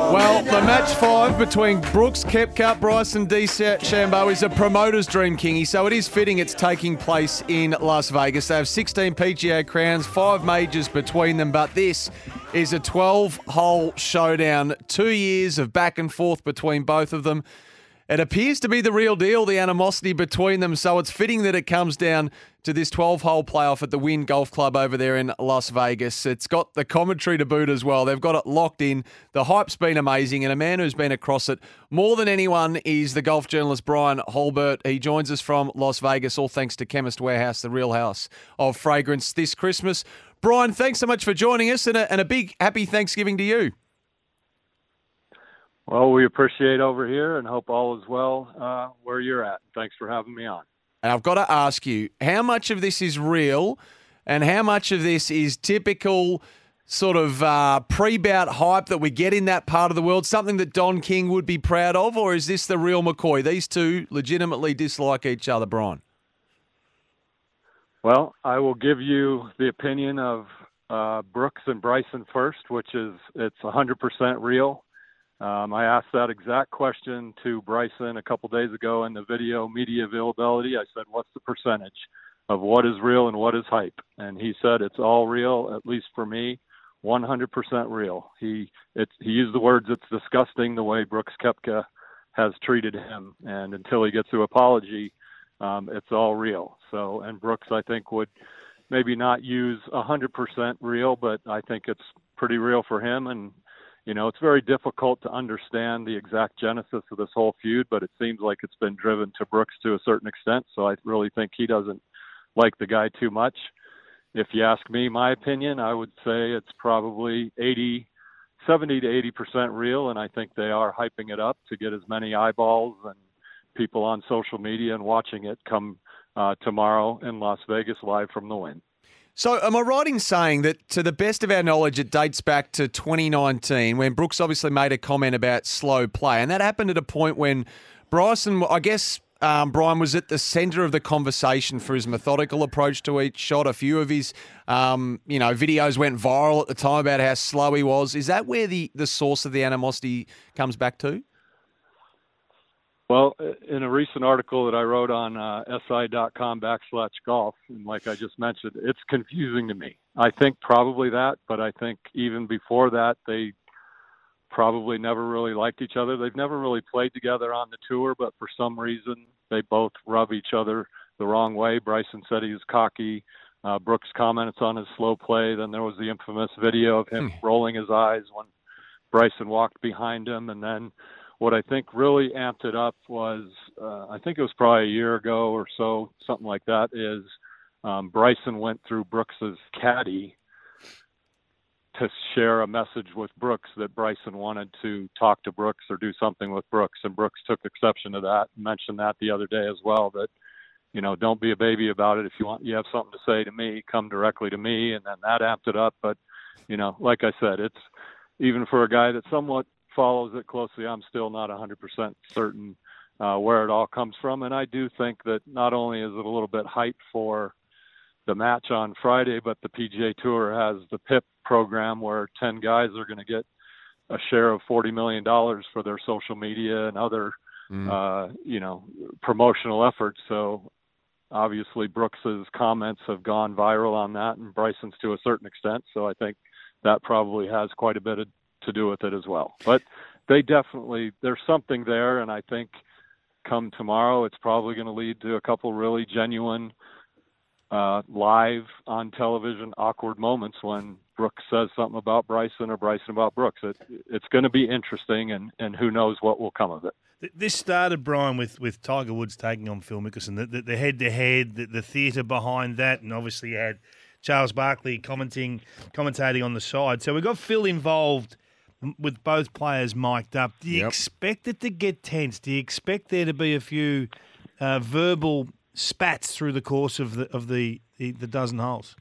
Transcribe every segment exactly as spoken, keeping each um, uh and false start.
Well, the match five between Brooks Koepka, Bryson DeChambeau is a promoter's dream, Kingy, so it is fitting it's taking place in Las Vegas. They have sixteen P G A crowns, five majors between them, but this is a twelve-hole showdown. Two years of back and forth between both of them. It appears to be the real deal, the animosity between them, so it's fitting that it comes down to this twelve-hole playoff at the Wynn Golf Club over there in Las Vegas. It's got the commentary to boot as well. They've got it locked in. The hype's been amazing, and a man who's been across it more than anyone is the golf journalist Brian Holbert. He joins us from Las Vegas, all thanks to Chemist Warehouse, the real house of fragrance this Christmas. Brian, thanks so much for joining us, and a, and a big happy Thanksgiving to you. Well, we appreciate over here and hope all is well uh, where you're at. Thanks for having me on. And I've got to ask you, how much of this is real and how much of this is typical sort of uh, pre-bout hype that we get in that part of the world, something that Don King would be proud of, or is this the real McCoy? These two legitimately dislike each other, Brian. Well, I will give you the opinion of uh, Brooks and Bryson first, which is it's one hundred percent real. Um, I asked that exact question to Bryson a couple days ago in the video media availability. I said, what's the percentage of what is real and what is hype? And he said, it's all real, at least for me, one hundred percent real. He it's, he used the words, it's disgusting the way Brooks Koepka has treated him. And until he gets an apology, um, it's all real. So, and Brooks, I think, would maybe not use one hundred percent real, but I think it's pretty real for him. And you know, it's very difficult to understand the exact genesis of this whole feud, but it seems like it's been driven to Brooks to a certain extent. So I really think he doesn't like the guy too much. If you ask me my opinion, I would say it's probably eighty, seventy to eighty percent real. And I think they are hyping it up to get as many eyeballs and people on social media and watching it come uh, tomorrow in Las Vegas live from the Wynn. So am I right in saying that, to the best of our knowledge, it dates back to twenty nineteen when Brooks obviously made a comment about slow play, and that happened at a point when Bryson, I guess um, Brian was at the centre of the conversation for his methodical approach to each shot. A few of his um, you know, videos went viral at the time about how slow he was. Is that where the, the source of the animosity comes back to? Well, in a recent article that I wrote on uh, si.com backslash golf, and like I just mentioned, it's confusing to me. I think probably that, but I think even before that, they probably never really liked each other. They've never really played together on the tour, but for some reason, they both rub each other the wrong way. Bryson said he was cocky. Uh, Brooks comments on his slow play. Then there was the infamous video of him rolling his eyes when Bryson walked behind him, and then what I think really amped it up was, uh, I think it was probably a year ago or so, something like that, is um, Bryson went through Brooks's caddy to share a message with Brooks that Bryson wanted to talk to Brooks or do something with Brooks, and Brooks took exception to that, mentioned that the other day as well, that, you know, don't be a baby about it. If you want, you have something to say to me, come directly to me, and then that amped it up. But, you know, like I said, it's even for a guy that somewhat follows it closely, I'm still not one hundred percent certain uh, where it all comes from. And I do think that not only is it a little bit hype for the match on Friday, but the P G A Tour has the P I P program where ten guys are going to get a share of forty million dollars for their social media and other, mm. uh, you know, promotional efforts. So obviously Brooks's comments have gone viral on that, and Bryson's to a certain extent. So I think that probably has quite a bit of to do with it as well. But they definitely, there's something there, and I think come tomorrow it's probably going to lead to a couple really genuine uh, live on television awkward moments when Brooks says something about Bryson or Bryson about Brooks. It, it's going to be interesting, and, and who knows what will come of it. This started, Brian, with, with Tiger Woods taking on Phil Mickelson, the, the, the head-to-head, the, the theatre behind that, and obviously you had Charles Barkley commenting, commentating on the side. So we got Phil involved with both players mic'd up. Do you yep. expect it to get tense? Do you expect there to be a few uh, verbal spats through the course of the of the, the, the dozen holes?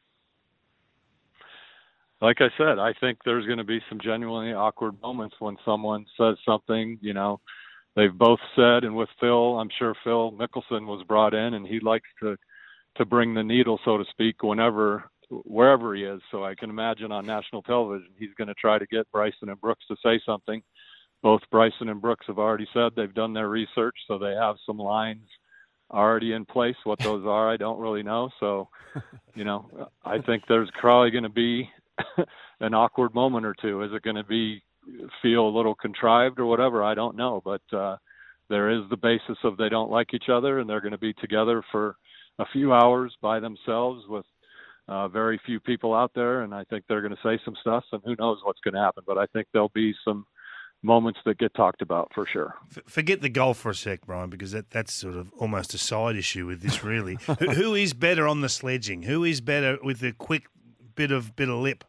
Like I said, I think there's going to be some genuinely awkward moments when someone says something, you know, they've both said, and with Phil, I'm sure Phil Mickelson was brought in, and he likes to, to bring the needle, so to speak, whenever wherever he is. So I can imagine on national television, he's going to try to get Bryson and Brooks to say something. Both Bryson and Brooks have already said they've done their research, so they have some lines already in place. What those are, I don't really know. So, you know, I think there's probably going to be an awkward moment or two. Is it going to be feel a little contrived or whatever? I don't know. But uh, there is the basis of they don't like each other, and they're going to be together for a few hours by themselves with uh, very few people out there. And I think they're going to say some stuff, and who knows what's going to happen. But I think there'll be some moments that get talked about for sure. Forget the golf for a sec, Brian, because that, that's sort of almost a side issue with this, really. who, who is better on the sledging? Who is better with the quick bit of bit of lip?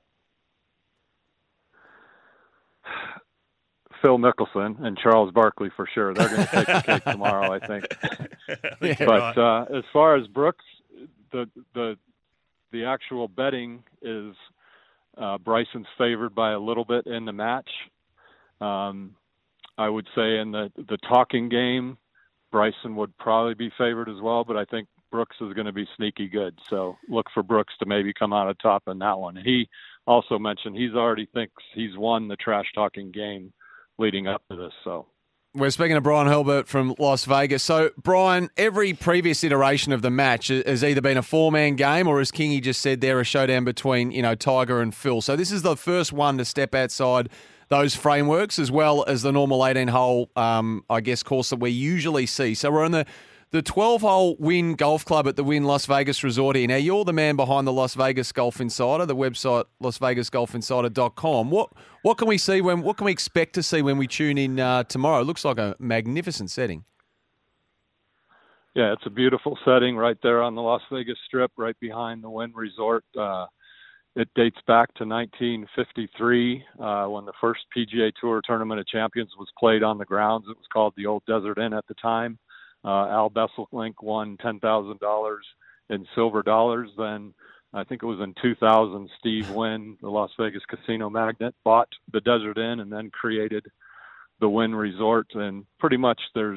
Phil Mickelson and Charles Barkley for sure. They're going to take the cake tomorrow, I think. Yeah, but right. uh, as far as Brooks, the the the actual betting is uh, Bryson's favored by a little bit in the match. Um, I would say in the, the talking game, Bryson would probably be favored as well, but I think Brooks is going to be sneaky good. So look for Brooks to maybe come out on top in that one. And he also mentioned he's already thinks he's won the trash talking game leading up to this. So we're speaking to Brian Hilbert from Las Vegas. So, Brian, every previous iteration of the match has either been a four-man game or, as Kingy just said there, a showdown between, you know, Tiger and Phil. So this is the first one to step outside those frameworks, as well as the normal eighteen-hole, um, I guess, course that we usually see. So we're on the, the twelve-hole Wynn Golf Club at the Wynn Las Vegas Resort here. Now, you're the man behind the Las Vegas Golf Insider, the website las vegas golf insider dot com. What what can we see when? What can we expect to see when we tune in uh, tomorrow? It looks like a magnificent setting. Yeah, it's a beautiful setting right there on the Las Vegas Strip, right behind the Wynn Resort. Uh, It dates back to nineteen fifty-three uh, when the first P G A Tour Tournament of Champions was played on the grounds. It was called the Old Desert Inn at the time. Uh, Al Besselink won ten thousand dollars in silver dollars. Then I think it was in two thousand, Steve Wynn, the Las Vegas casino magnate, bought the Desert Inn and then created the Wynn Resort. And pretty much there's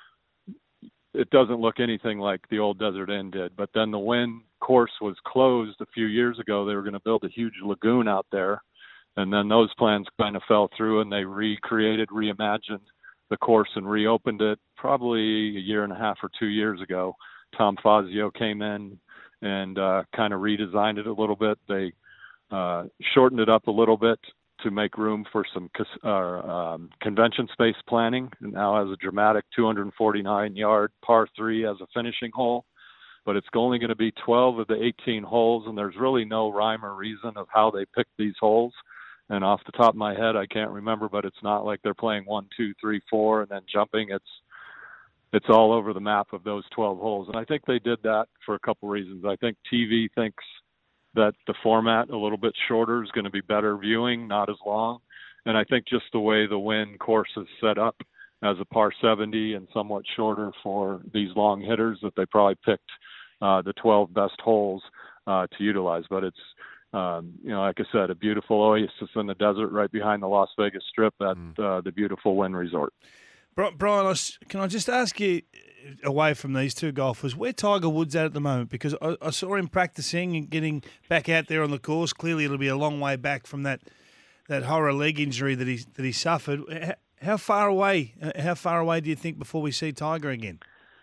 it doesn't look anything like the old Desert Inn did. But then the Wynn course was closed a few years ago. They were going to build a huge lagoon out there. And then those plans kind of fell through, and they recreated, reimagined the course and reopened it probably a year and a half or two years ago. Tom Fazio came in and uh, kind of redesigned it a little bit. They uh, shortened it up a little bit to make room for some uh, um, convention space planning. It now has a dramatic two hundred forty-nine yard par three as a finishing hole, but it's only going to be twelve of the eighteen holes, and there's really no rhyme or reason of how they picked these holes. And off the top of my head, I can't remember, but it's not like they're playing one, two, three, four, and then jumping. It's it's all over the map of those twelve holes. And I think they did that for a couple reasons. I think T V thinks that the format a little bit shorter is going to be better viewing, not as long. And I think just the way the Wynn course is set up as a par seventy and somewhat shorter for these long hitters, that they probably picked uh, the twelve best holes uh, to utilize. But it's, um, you know, like I said, a beautiful oasis in the desert right behind the Las Vegas Strip at mm. uh, the beautiful Wynn Resort. Brian, can I just ask you, away from these two golfers, where Tiger Woods at at the moment? Because I, I saw him practicing and getting back out there on the course. Clearly, it'll be a long way back from that that horror leg injury that he that he suffered. How far away? How far away do you think before we see Tiger again?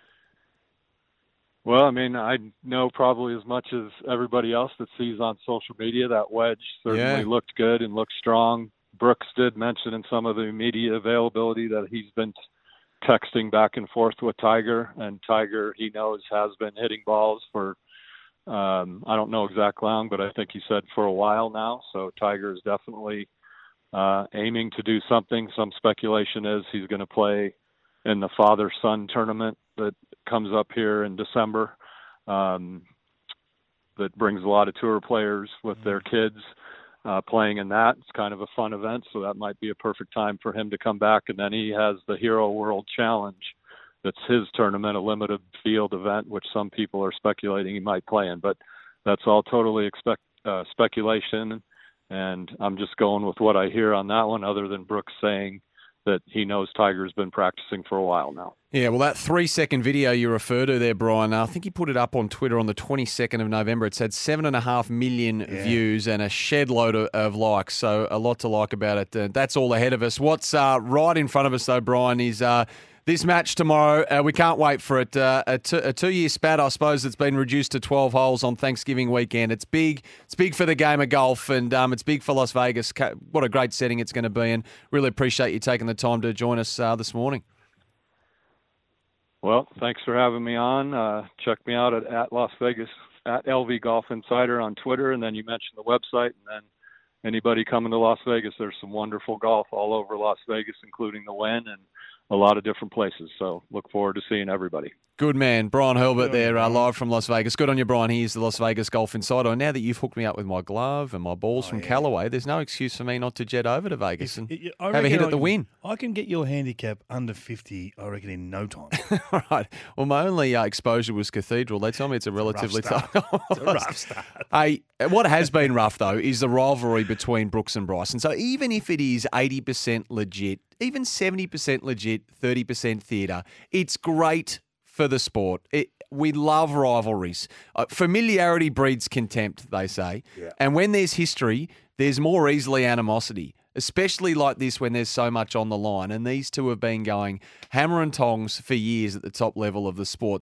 Well, I mean, I know probably as much as everybody else that sees on social media. That wedge certainly yeah. looked good and looked strong. Brooks did mention in some of the media availability that he's been texting back and forth with Tiger, and Tiger, he knows, has been hitting balls for, um, I don't know exactly long, but I think he said for a while now. So Tiger is definitely uh, aiming to do something. Some speculation is he's going to play in the father-son tournament that comes up here in December, um, that brings a lot of tour players with their kids uh, playing in that. It's kind of a fun event, so that might be a perfect time for him to come back. And then he has the Hero World Challenge. That's his tournament, a limited field event, which some people are speculating he might play in. But that's all totally expect, uh, speculation, and I'm just going with what I hear on that one, other than Brooks saying that he knows Tiger's been practicing for a while now. Yeah, well, that three-second video you refer to there, Brian, I think he put it up on Twitter on the twenty-second of November. It's had seven and a half million yeah. views and a shed load of, of likes, so a lot to like about it. Uh, that's all ahead of us. What's uh, right in front of us, though, Brian, is uh, this match tomorrow. Uh, we can't wait for it. Uh, a, t- a two-year spat, I suppose, that's been reduced to twelve holes on Thanksgiving weekend. It's big. It's big for the game of golf, and um, it's big for Las Vegas. What a great setting it's going to be, and really appreciate you taking the time to join us uh, this morning. Well, thanks for having me on. Uh, check me out at, at Las Vegas, at L V Golf Insider on Twitter, and then you mentioned the website, and then anybody coming to Las Vegas, there's some wonderful golf all over Las Vegas, including the Wynn and a lot of different places. So look forward to seeing everybody. Good man. Brian Hurlbert there, uh, live from Las Vegas. Good on you, Brian. He's the Las Vegas Golf Insider. And now that you've hooked me up with my glove and my balls oh, from yeah. Callaway, there's no excuse for me not to jet over to Vegas and if, have a hit I at the can, Wynn. I can get your handicap under fifty, I reckon, in no time. All right. Well, my only uh, exposure was Cathedral. They tell me it's a relatively it's a rough tough. It's a rough start. Hey, what has been rough, though, is the rivalry between Brooks and Bryson. So even if it is eighty percent legit, even seventy percent legit, thirty percent theatre, it's great for the sport. It, we love rivalries. Uh, familiarity breeds contempt, they say. Yeah. And when there's history, there's more easily animosity, especially like this when there's so much on the line. And these two have been going hammer and tongs for years at the top level of the sport.